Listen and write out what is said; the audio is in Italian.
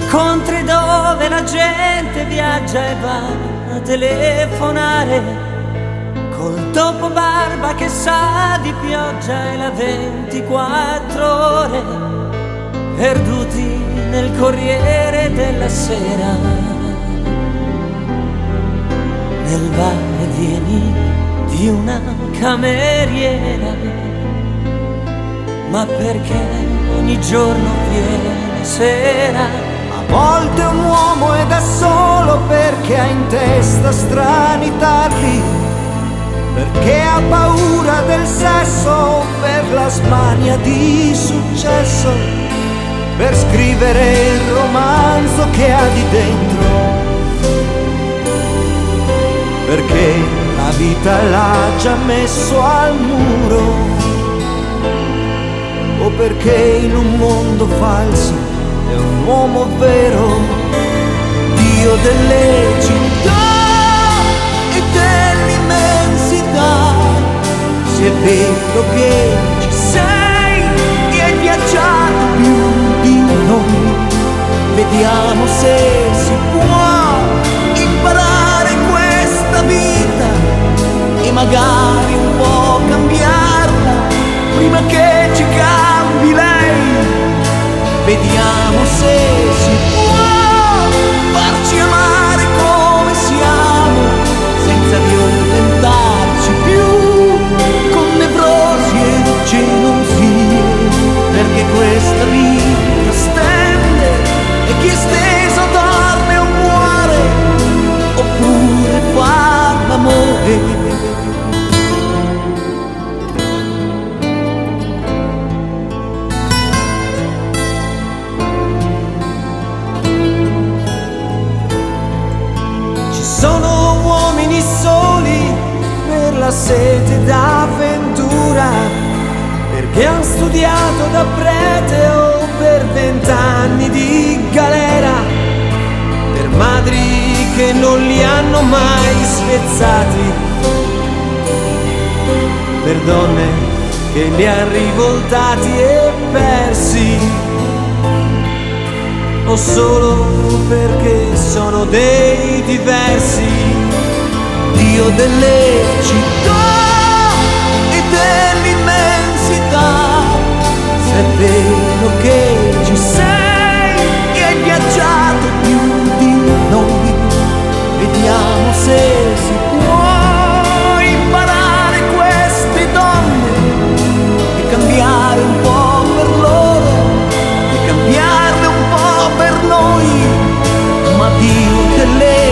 Incontri dove la gente viaggia e va a telefonare, col dopo barba che sa di pioggia e la 24 ore, perduti nel Corriere della Sera, nel va e vieni di una cameriera. Ma perché ogni giorno viene sera? A volte un uomo è da solo perché ha in testa strani tarli, perché ha paura del sesso, per la smania di successo, per scrivere il romanzo che ha di dentro, perché la vita l'ha già messo al muro, o perché in un mondo falso è un uomo vero, Dio delle città e dell'immensità. Se è vero che ci sei e hai viaggiato più di noi, vediamo se si può imparare questa vita e magari un po' cambiarla prima che ci cambi lei. Vediamo se si può farci amare come siamo, senza violentarci più con nevrosi e gelosie, perché questa vita stende e chi è steso dorme o muore, oppure fa l'amore. Sono uomini soli per la sete d'avventura, perché han studiato da prete o per 20 anni di galera, per madri che non li hanno mai spezzati, per donne che li han rivoltati e persi, o solo perché sono dei diversi. Dio delle città e dell'immensità, se è vero che ci sei e hai viaggiato più di noi, vediamo se si può imparare queste donne e cambiare un po' per loro e cambiarle un po' per noi. Ma Dio delle